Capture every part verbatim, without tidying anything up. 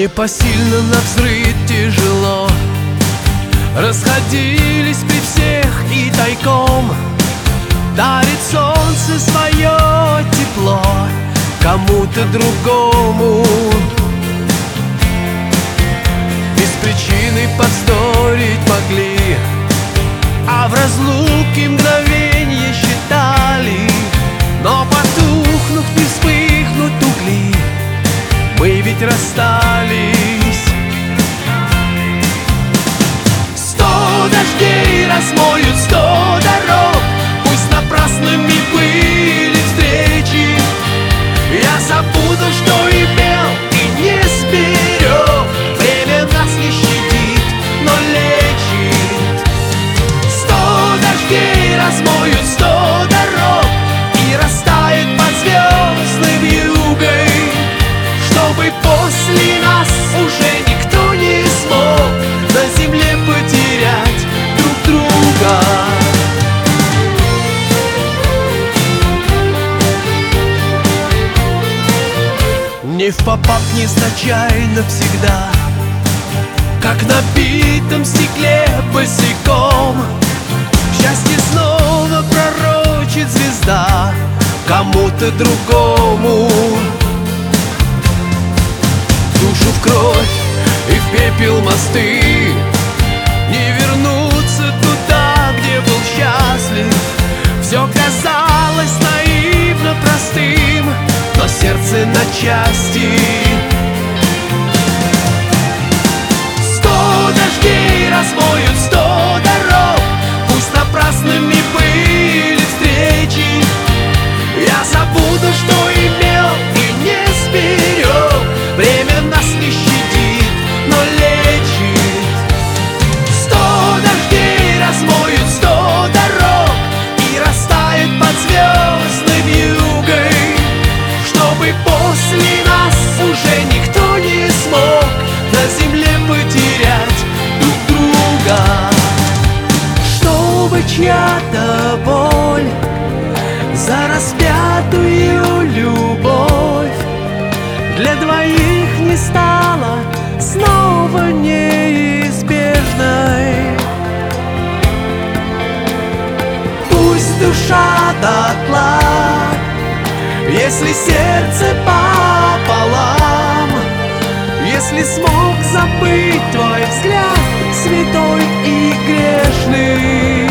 Непосильно навзрыд тяжело расходились при всех и тайком дарит солнце свое тепло кому-то другому. Без причины повздорить могли, а в разлуке мгновенье считали. Но потухнув, не вспыхнут угли, мы ведь расстались. Сто дождей размоют сто дорог, пусть напрасными были встречи. Я забуду, что имел и не сберег. Время нас не щадит, но лечит. Сто дождей размоют сто дорог и растает под звездной вьюгой, чтобы после нас уже никто не смог на земле потерять друг друга. Не впопад, незначай, навсегда, как на битом стекле босиком. Счастье снова пророчит звезда кому-то другому. Душу в кровь и в пепел мосты, не вернуться туда, где был счастлив. Все казалось наивно простым, но сердце на части. Сто дождей размоют сто дорог, пусть напрасными были встречи. Я забуду, что имел и не сберег. Время нас не щадит, но лечит. Сто дождей размоют сто дорог и растает под звездной вьюгой, чтобы после нас уже никто не смог на земле потерять друг друга. Чтобы чья-то боль за распятую любовь для двоих не стала снова неизбежной. Пусть душа дотла, если сердце пополам, если смог забыть твой взгляд святой и грешный.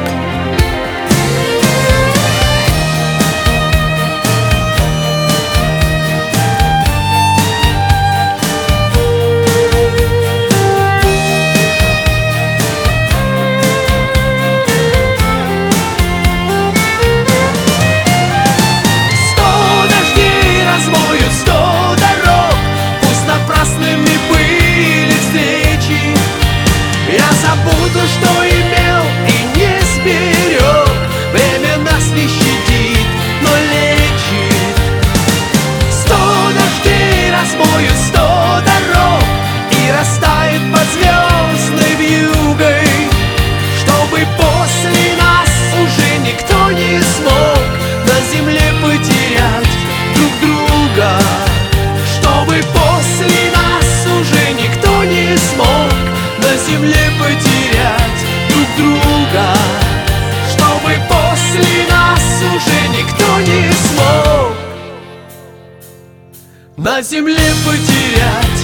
Забуду, что имел и не сберег. Время нас не щадит, но лечит. Сто дождей размоют сто дорог и растает под звездной вьюгой, чтобы после нас уже никто не смог на земле потерять друг друга. Чтобы после нас уже никто не смог на земле потерять друг друга. Чтобы после нас уже никто не смог на земле потерять